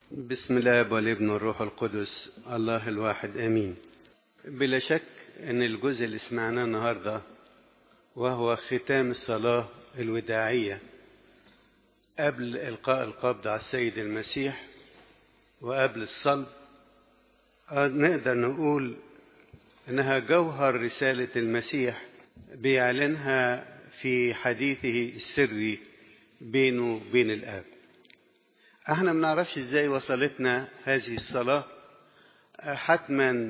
بسم الله والابن والروح القدس الله الواحد آمين. بلا شك أن الجزء اللي سمعناه النهاردة وهو ختام الصلاة الوداعية قبل إلقاء القبض على السيد المسيح وقبل الصلب، نقدر نقول أنها جوهر رسالة المسيح بيعلنها في حديثه السري بينه وبين الآب. احنا ما نعرفش ازاي وصلتنا هذه الصلاة، حتما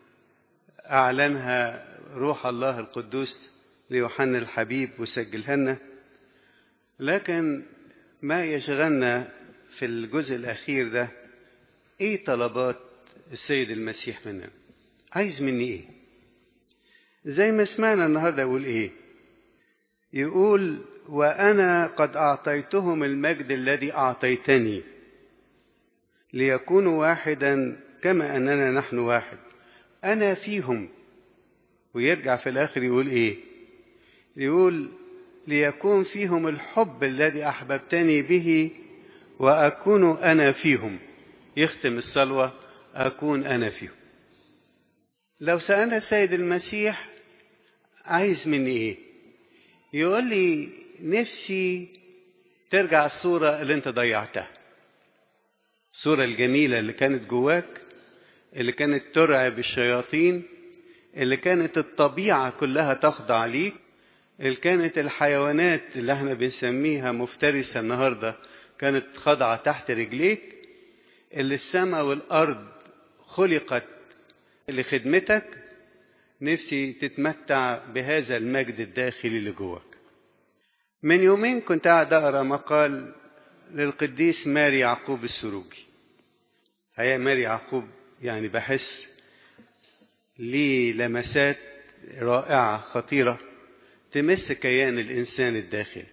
اعلنها روح الله القدوس ليوحنا الحبيب وسجلها لنا، لكن ما يشغلنا في الجزء الاخير ده ايه طلبات السيد المسيح منا؟ عايز مني ايه؟ زي ما سمعنا النهارده يقول ايه؟ يقول وانا قد اعطيتهم المجد الذي اعطيتني ليكونوا واحدا كما أننا نحن واحد، أنا فيهم. ويرجع في الآخر يقول إيه؟ يقول ليكون فيهم الحب الذي أحببتني به وأكون أنا فيهم. يختم الصلوة أكون أنا فيهم. لو سألنا السيد المسيح عايز مني إيه؟ يقول لي نفسي ترجع الصورة اللي أنت ضيعتها، الصورة الجميلة اللي كانت جواك، اللي كانت ترعب الشياطين، اللي كانت الطبيعة كلها تخضع ليك، اللي كانت الحيوانات اللي احنا بنسميها مفترسة النهاردة كانت خاضعة تحت رجليك، اللي السماء والأرض خلقت لخدمتك. نفسي تتمتع بهذا المجد الداخلي اللي جواك. من يومين كنت قاعد أقرأ مقال للقديس ماري يعقوب السروجي. هي ماري يعقوب يعني بحس ليه لمسات رائعة خطيرة تمس كيان الإنسان الداخلي.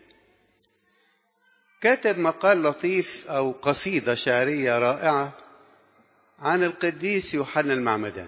كاتب مقال لطيف أو قصيدة شعرية رائعة عن القديس يوحنا المعمدان،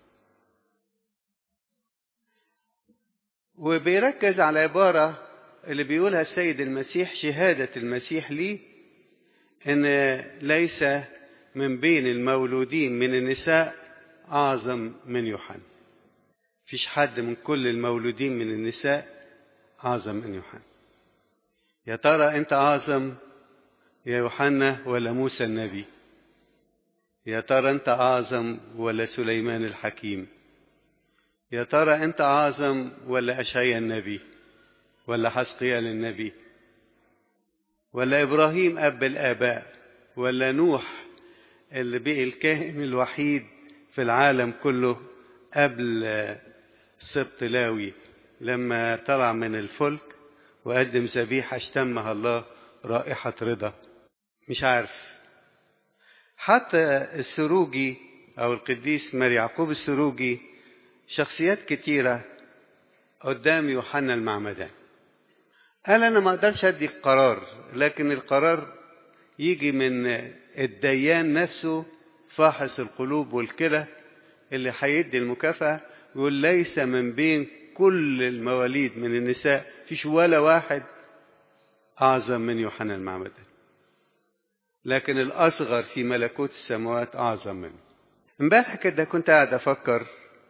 وبيركز على عبارة اللي بيقولها السيد المسيح، شهادة المسيح ليه إن ليس من بين المولودين من النساء أعظم من يوحنا. فيش حد من كل المولودين من النساء أعظم من يوحنا. يا ترى أنت أعظم يا يوحنا ولا موسى النبي؟ يا ترى أنت أعظم ولا سليمان الحكيم؟ يا ترى أنت أعظم ولا أشعيا النبي ولا حزقيال النبي ولا إبراهيم أب الآباء ولا نوح اللي بقي الكاهن الوحيد في العالم كله قبل سبط لاوي لما طلع من الفلك وقدم ذبيحة اشتمها الله رائحة رضا؟ مش عارف. حتى السروجي أو القديس ماري يعقوب السروجي شخصيات كتيرة قدام يوحنا المعمدان. قال أنا ما أقدرش أدي قرار، لكن القرار يجي من الديان نفسه فاحص القلوب والكلى اللي هيدي المكافأة. يقول ليس من بين كل المواليد من النساء فيش ولا واحد أعظم من يوحنا المعمدان، لكن الأصغر في ملكوت السماوات أعظم منه. امبارح كده كنت قاعد أفكر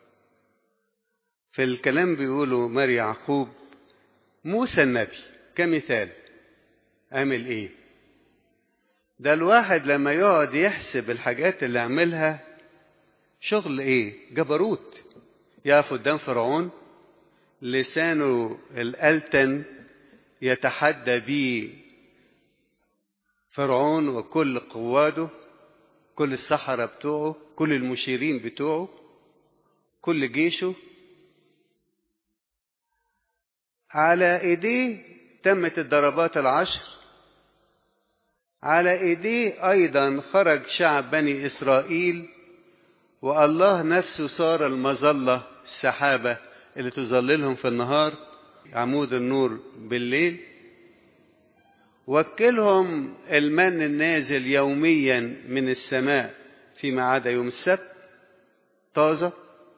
في الكلام بيقوله ماري يعقوب. موسى النبي كمثال عمل إيه؟ ده الواحد لما يقعد يحسب الحاجات اللي عملها شغل إيه؟ جبروت. يقف قدام فرعون لسانه الألتن يتحدى بيه فرعون وكل قواده، كل السحرة بتوعه، كل المشيرين بتوعه، كل جيشه. على ايديه تمت الضربات 10، على ايديه ايضا خرج شعب بني اسرائيل، والله نفسه صار المظلة، السحابة اللي تظللهم في النهار، عمود النور بالليل. وكلهم المن النازل يوميا من السماء فيما عدا يوم السبت طازة.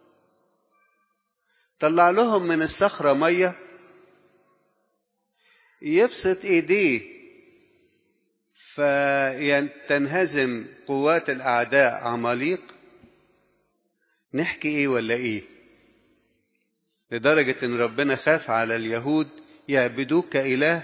طلع لهم من الصخرة مية، يبسط ايديه فتنهزم قوات الأعداء عماليق. نحكي إيه ولا إيه؟ لدرجة إن ربنا خاف على اليهود يعبدوه كإله،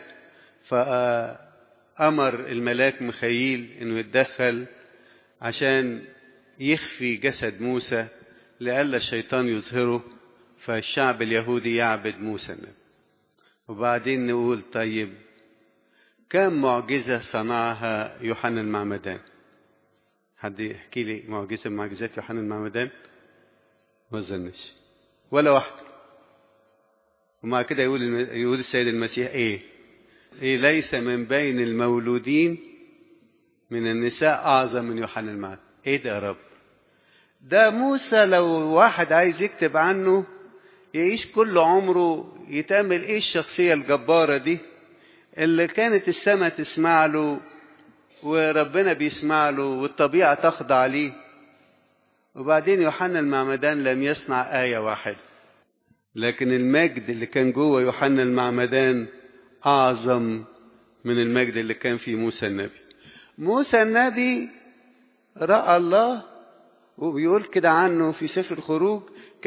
فأمر الملاك ميخائيل إنه يتدخل عشان يخفي جسد موسى لئلا الشيطان يظهره، فالشعب اليهودي يعبد موسى النبي. وبعدين نقول طيب كم معجزة صنعها يوحنا المعمدان؟ حد يحكي لي معجزة من معجزات يوحنا المعمدان؟ ما اظنش ولا واحدة. ومع كده يقول السيد المسيح ايه ليس من بين المولودين من النساء اعظم من يوحنا المعمدان. ايه ده يا رب؟ ده موسى لو واحد عايز يكتب عنه يعيش كل عمره يتأمل ايه الشخصية الجبارة دي اللي كانت السماء تسمع له وربنا بيسمع له والطبيعة تخضع ليه. وبعدين يوحنا المعمدان لم يصنع آية واحدة، لكن المجد اللي كان جوه يوحنا المعمدان أعظم من المجد اللي كان في موسى النبي. موسى النبي رأى الله، وبيقول كده عنه في سفر الخروج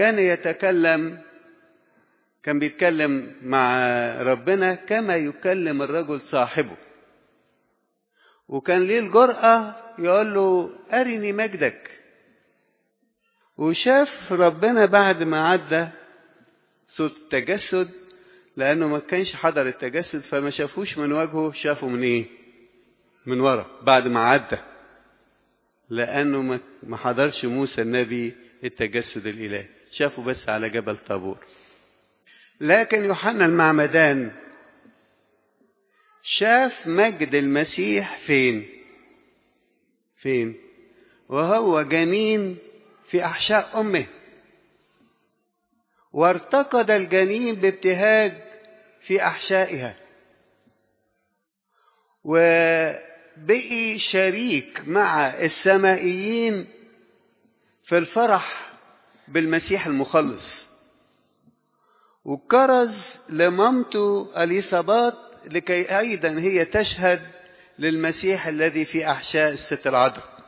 كان بيتكلم مع ربنا كما يكلم الرجل صاحبه، وكان ليه الجرأة يقول له أرني مجدك. وشاف ربنا بعد ما عدى صوت التجسد، لأنه ما كانش حضر التجسد فما شافوش من وجهه، شافوا من إيه؟ من ورا بعد ما عدى، لأنه ما حضرش موسى النبي التجسد الإلهي، شافوا بس على جبل طابور. لكن يوحنا المعمدان شاف مجد المسيح فين؟ وهو جنين في أحشاء أمه، وارتقد الجنين بابتهاج في أحشائها، وبقي شريك مع السمائيين في الفرح بالمسيح المخلص. وكرز لمامته اليصابات لكي أيضا هي تشهد للمسيح الذي في أحشاء الست العذراء.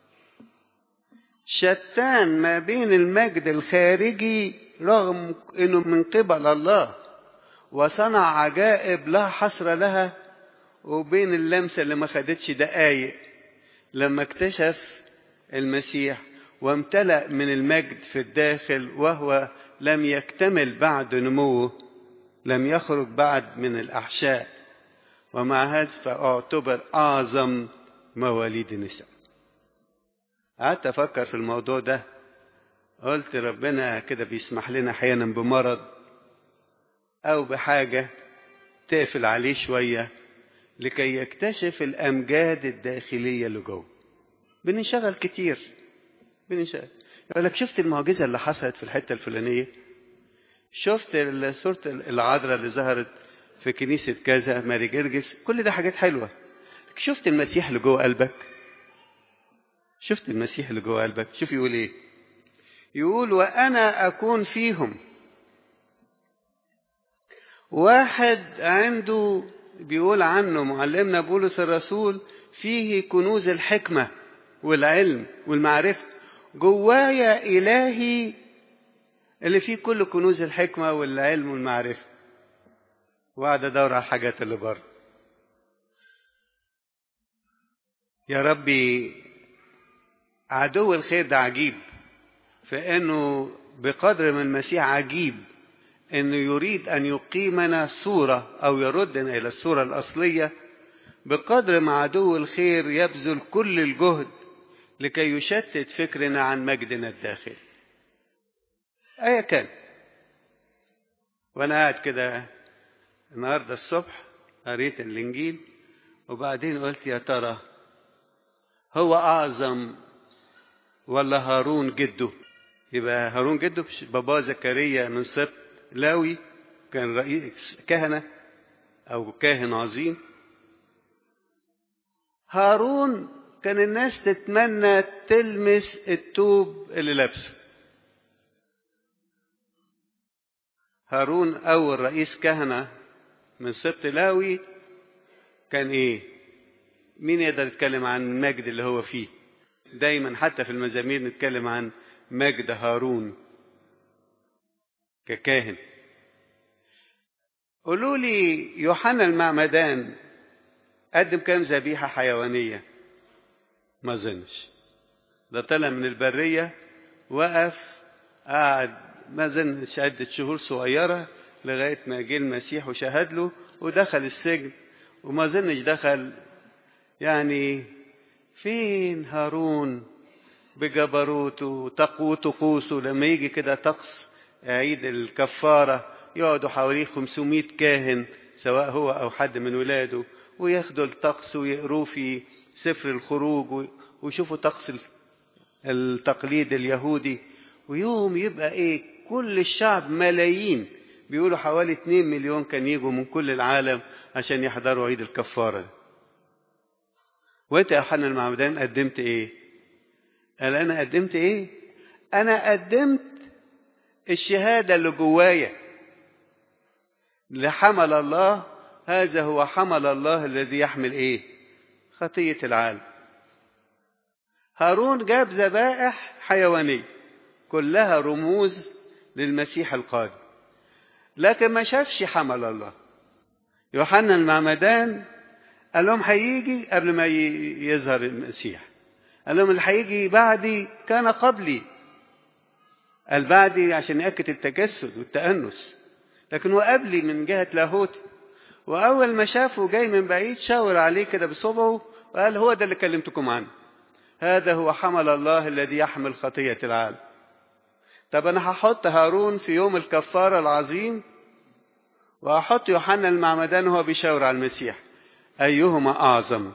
شتان ما بين المجد الخارجي رغم أنه من قبل الله وصنع عجائب لا حصر لها، وبين اللمسة اللي ما خدتش دقايق لما اكتشف المسيح وامتلأ من المجد في الداخل، وهو لم يكتمل بعد نموه، لم يخرج بعد من الأحشاء، ومع هذا فاعتبر أعظم مواليد النساء. قعدت أفكر في الموضوع ده، قلت ربنا كده بيسمح لنا أحيانا بمرض أو بحاجة تقفل عليه شوية لكي يكتشف الأمجاد الداخلية اللي جوه. بننشغل كتير، يقول لك شفت المعجزة اللي حصلت في الحتة الفلانية، شفت صورة العذراء اللي ظهرت في كنيسة كذا ماري جرجس، كل ده حاجات حلوة. شفت المسيح اللي جوه قلبك؟ شفت المسيح اللي جوه قلبك؟ شوف يقول ايه، يقول وأنا أكون فيهم. واحد عنده بيقول عنه معلمنا بولس الرسول فيه كنوز الحكمة والعلم والمعرفة، جوايا إلهي اللي فيه كل كنوز الحكمة والعلم والمعرفة، وقعد أدور على الحاجات اللي بره. يا ربي عدو الخير ده عجيب، فإنه بقدر ما المسيح عجيب إنه يريد أن يقيمنا صورة أو يردنا إلى الصورة الأصلية، بقدر ما عدو الخير يبذل كل الجهد لكي يشتت فكرنا عن مجدنا الداخلي. أيا كان. وأنا قاعد كده النهاردة الصبح قريت الإنجيل، وبعدين قلت يا ترى هو أعظم ولا هارون جده؟ يبقى هارون جده بابا زكريا من سبط لاوي، كان رئيس كهنة أو كاهن عظيم. هارون كان الناس تتمنى تلمس الثوب اللي لابسه. هارون أول رئيس كهنة من سبط لاوي كان إيه؟ مين يقدر يتكلم عن المجد اللي هو فيه؟ دايما حتى في المزامير نتكلم عن مجد هارون ككاهن. قولوا لي يوحنا المعمدان قدم كام ذبيحة حيوانية؟ ما اظنش. ده طلع من البرية، وقف قعد ما اظنش عدة شهور صغيرة لغاية ما جه المسيح وشهد له ودخل السجن. وما اظنش دخل، يعني فين هارون بجبروته وتقوى طقوسه لما يجي كده طقس عيد الكفارة يقعدوا حواليه 500 كاهن سواء هو أو حد من ولاده، وياخدوا الطقس ويقروه في سفر الخروج ويشوفوا طقس التقليد اليهودي. ويوم يبقى كل الشعب ملايين، بيقولوا حوالي 2 مليون كان يجوا من كل العالم عشان يحضروا عيد الكفارة. وانت يا يوحنا المعمدان قدمت ايه؟ قال انا قدمت ايه؟ انا قدمت الشهادة اللي جوايا لحمل الله. هذا هو حمل الله الذي يحمل خطية العالم. هارون جاب ذبائح حيوانية كلها رموز للمسيح القادم، لكن ما شافش حمل الله. يوحنا المعمدان قال لهم هيجي قبل ما يظهر المسيح، قال لهم اللي هيجي بعدي كان قبلي. قال بعدي عشان يأكد التجسد والتأنس، لكن هو قبلي من جهة لاهوتي. وأول ما شافه جاي من بعيد شاور عليه كده بصبعه وقال هو ده اللي كلمتكم عنه، هذا هو حمل الله الذي يحمل خطية العالم. طب أنا هحط هارون في يوم الكفارة العظيم وهحط يوحنا المعمدان وهو بيشاور على المسيح، أيهما أعظم؟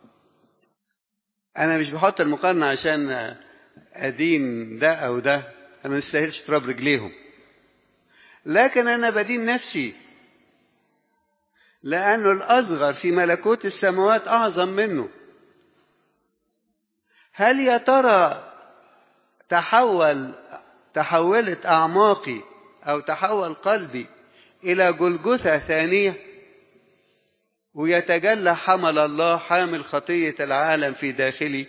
أنا مش بحط المقارنة عشان أدين ده أو ده، أنا ما نستاهلش تراب رجليهم، لكن أنا بدين نفسي لأنه الأصغر في ملكوت السماوات أعظم منه. هل يا ترى تحولت أعماقي أو تحول قلبي إلى جلجثة ثانية ويتجلى حمل الله حامل خطية العالم في داخلي؟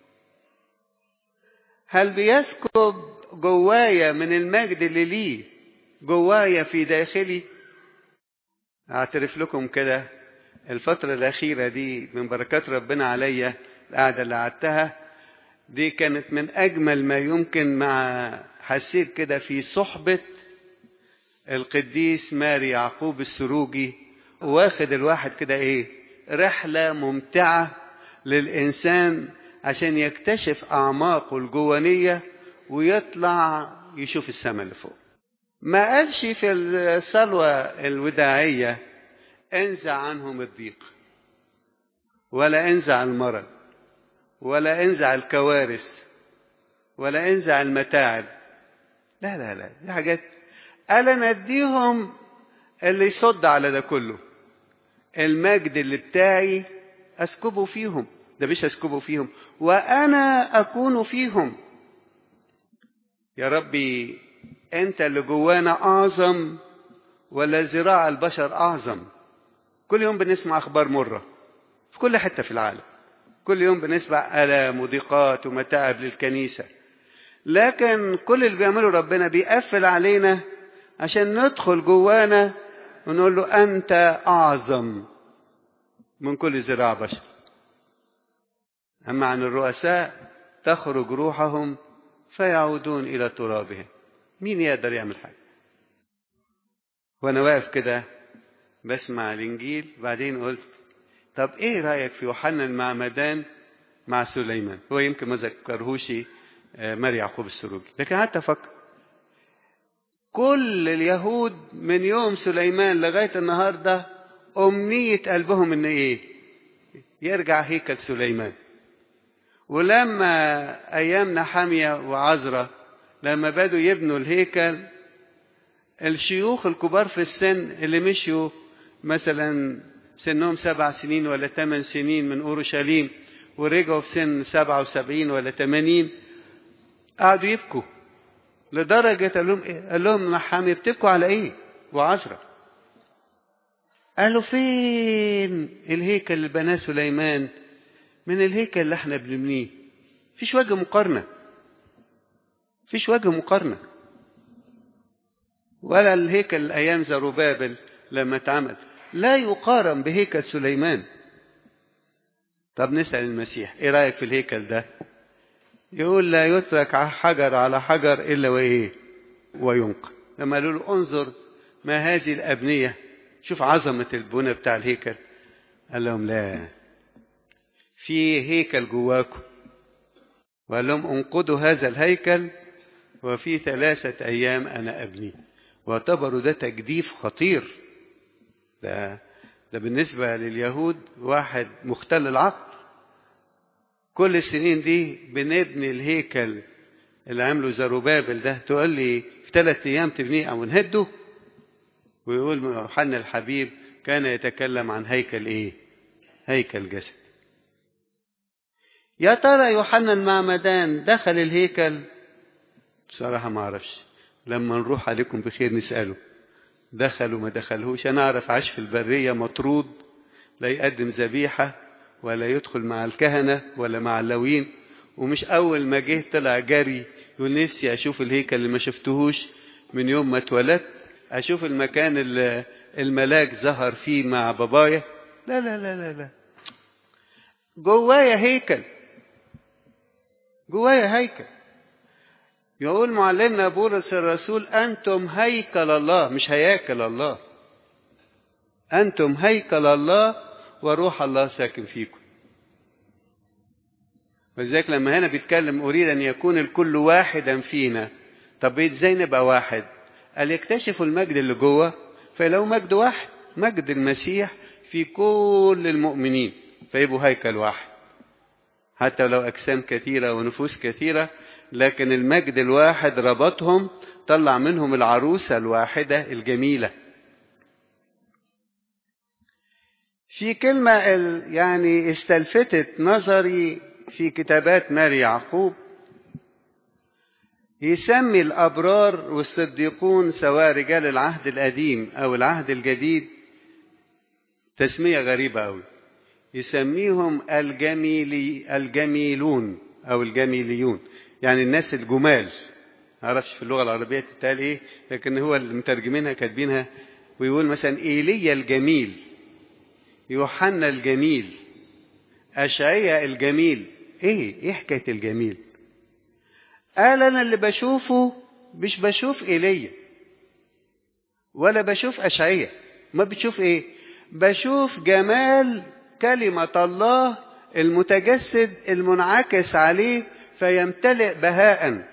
هل بيسكب جوايا من المجد اللي ليه جوايا في داخلي؟ أعترف لكم كده الفترة الأخيرة دي من بركات ربنا عليا، القعدة اللي قعدتها دي كانت من أجمل ما يمكن. حسيت كده في صحبة القديس ماري يعقوب السروجي، واخد الواحد كده رحلة ممتعة للإنسان عشان يكتشف أعماقه الجوانية ويطلع يشوف السماء اللي فوق. ما قالش في الصلوة الوداعية انزع عنهم الضيق، ولا انزع المرض، ولا انزع الكوارث، ولا انزع المتاعب. لا لا لا، دي حاجات قال انا اديهم اللي يصد على ده كله. المجد اللي بتاعي اسكبه فيهم، ده مش اسكبه فيهم، وانا اكون فيهم. يا ربي انت اللي جوانا اعظم ولا ذراع البشر اعظم؟ كل يوم بنسمع اخبار مرة في كل حتة في العالم، كل يوم بنسمع آلام وضيقات ومتاعب للكنيسة، لكن كل اللي بيعمله ربنا بيقفل علينا عشان ندخل جوانا ونقول له أنت أعظم من كل ذراع بشر. أما عن الرؤساء تخرج روحهم فيعودون إلى ترابهم. مين يقدر يعمل حاجة؟ وأنا واقف كده بسمع الإنجيل بعدين قلت طب إيه رأيك في يوحنا المعمدان مع سليمان؟ هو يمكن ما ذكرهوش ماري يعقوب السروجي، لكن حتى فكر كل اليهود من يوم سليمان لغاية النهاردة أمنية قلبهم إن يرجع هيكل سليمان. ولما أيام نحمية وعزرا لما بدوا يبنوا الهيكل، الشيوخ الكبار في السن اللي مشيوا مثلا سنهم 7 سنين ولا 8 سنين من أورشليم ورجعوا في سن 77 ولا 80 قعدوا يبكوا، لدرجة قال لهم نحمية بتبكوا على إيه؟ وعزرا قالوا فين الهيكل اللي بناه سليمان من الهيكل اللي احنا بنبنيه. فيش وجه مقارنة، فيش وجه مقارنة. ولا الهيكل أيام زروبابل لما اتعمل لا يقارن بهيكل سليمان. طب نسأل المسيح ايه رأيك في الهيكل ده؟ يقول لا يترك حجر على حجر إلا وإيه وينقل. لما قالوا له انظر ما هذه الأبنية، شوف عظمة البنى بتاع الهيكل، قال لهم لا، في هيكل جواكم. وقال لهم انقضوا هذا الهيكل وفي 3 أيام أنا أبني. واعتبروا ده تجديف خطير. ده بالنسبة لليهود واحد مختل العقل. كل السنين دي بنبني الهيكل اللي عمله زروبابل ده، تقول لي في 3 أيام تبنيه أو نهده؟ ويقول يوحنا الحبيب كان يتكلم عن هيكل إيه؟ هيكل جسد. يا ترى يوحنا المعمدان دخل الهيكل؟ بصراحة ما أعرفش، لما نروح عليكم بخير نسأله دخل وما دخلهوش. أنا أعرف عاش في البرية مطرود، لا يقدم ذبيحة ولا يدخل مع الكهنة ولا مع اللويين. ومش أول ما جه طلع جري يقول نفسي أشوف الهيكل اللي ما شفتهوش من يوم ما اتولدت، أشوف المكان اللي الملاك ظهر فيه مع بابايا. لا لا لا لا لا، جوايا هيكل، جوايا هيكل. يقول معلمنا بولس الرسول أنتم هيكل الله، مش هياكل الله. أنتم هيكل الله وروح الله ساكن فيكم. ولذلك لما هنا بيتكلم أريد أن يكون الكل واحدا فينا. طب إزاي نبقى واحد؟ قال يكتشفوا المجد اللي جوه، فلو مجد واحد، مجد المسيح في كل المؤمنين، فيبقوا هيكل واحد. حتى لو أجسام كثيرة ونفوس كثيرة، لكن المجد الواحد ربطهم، طلع منهم العروسة الواحدة الجميلة. في كلمة يعني استلفتت نظري في كتابات ماري يعقوب، يسمي الأبرار والصديقون سواء رجال العهد القديم أو العهد الجديد تسمية غريبة أوي. يسميهم الجميلون أو الجميليون، يعني الناس الجمال. معرفش في اللغة العربية تتقال إيه، لكن هو المترجمينها كاتبينها. ويقول مثلا إيليا الجميل، يوحنا الجميل، أشعياء الجميل. إيه حكاية الجميل؟ قال أنا اللي بشوفه مش بشوف إيليا ولا بشوف أشعياء. ما بتشوف إيه؟ بشوف جمال كلمة الله المتجسد المنعكس عليه فيمتلئ بهاء،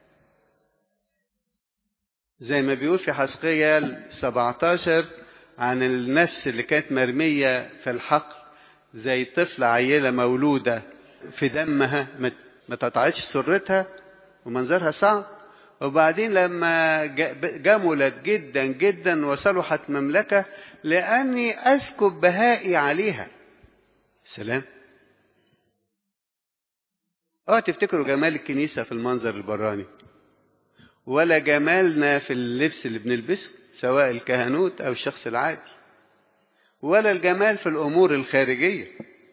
زي ما بيقول في حزقيال 17 عن النفس اللي كانت مرمية في الحقل زي طفلة عيلة مولودة في دمها ما تقطعتش سرتها ومنظرها صعب، وبعدين لما جملت جدا جدا وصلحت مملكة لأني أسكب بهائي عليها. سلام. تفتكروا جمال الكنيسة في المنظر البراني، ولا جمالنا في اللبس اللي بنلبسه سواء الكهنوت أو الشخص العادي، ولا الجمال في الأمور الخارجية.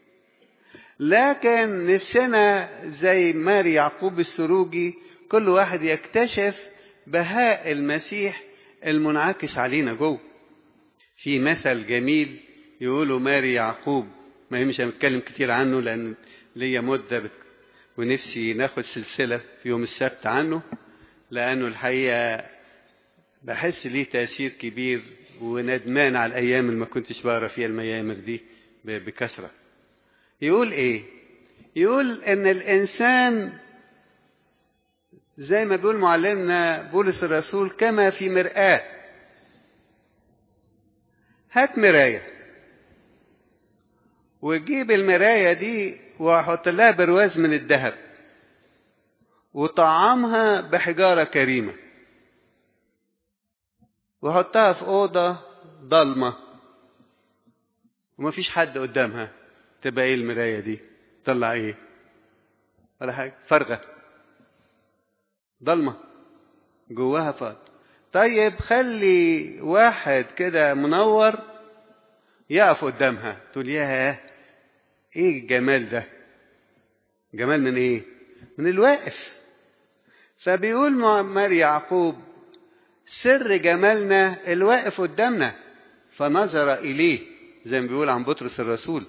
لكن نفسنا زي ماري يعقوب السروجي كل واحد يكتشف بهاء المسيح المنعكس علينا جوه. في مثل جميل يقولوا ماري يعقوب، ما مش هنتكلم كتير عنه لأن ليا مدة ونفسي ناخد سلسلة في يوم السبت عنه، لأنه الحقيقة بحس ليه تأثير كبير، وندمان على الأيام اللي ما كنتش بقرا فيها الميامر دي بكثرة. يقول إيه؟ يقول إن الإنسان زي ما بيقول معلمنا بولس الرسول كما في مرآة. هات مراية وجيب المراية دي وحط لها برواز من الذهب وطعمها بحجارة كريمة وحطها في أوضة ضلمة ومفيش حد قدامها، تبقى ايه المراية دي؟ طلع ايه؟ ولا حاجة، فارغة ضلمة جواها فاضي. طيب خلي واحد كده منور يقف قدامها، تقول ياه ايه الجمال ده، جمال من ايه؟ من الواقف. فبيقول معمر يعقوب سر جمالنا الواقف قدامنا فنظر إليه، زي ما بيقول عن بطرس الرسول.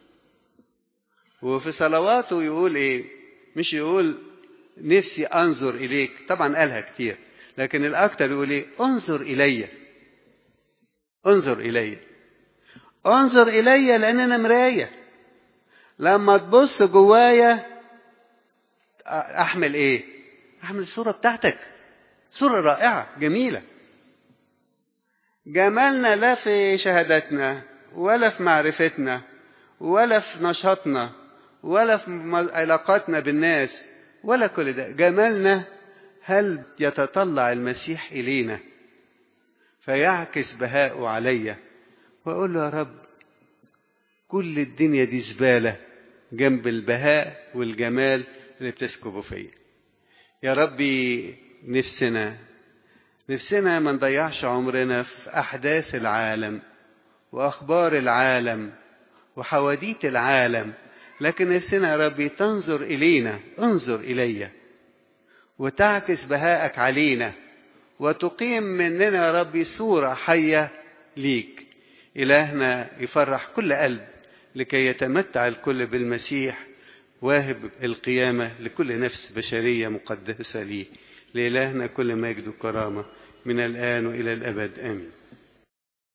وفي صلواته يقول ايه؟ مش يقول نفسي انظر اليك، طبعا قالها كتير، لكن الاكتر يقول ايه؟ انظر الي، انظر الي، انظر الي، لان انا مرايه. لما تبص جوايا احمل ايه؟ احمل الصوره بتاعتك، صوره رائعه جميله. جمالنا لا في شهادتنا ولا في معرفتنا ولا في نشاطنا ولا في علاقاتنا بالناس ولا كل ده. جمالنا هل يتطلع المسيح إلينا فيعكس بهاءه عليا، وأقول له يا رب كل الدنيا دي زبالة جنب البهاء والجمال اللي بتسكبه فيا. يا ربي نفسنا ما نضيعش عمرنا في أحداث العالم وأخبار العالم وحواديت العالم، لكن نفسنا يا ربي تنظر إلينا، انظر إلي وتعكس بهاءك علينا وتقيم مننا يا ربي صورة حية ليك. إلهنا يفرح كل قلب لكي يتمتع الكل بالمسيح واهب القيامة لكل نفس بشرية مقدسة ليه. لإلهنا كل مجد وكرامة من الآن وإلى الأبد آمين.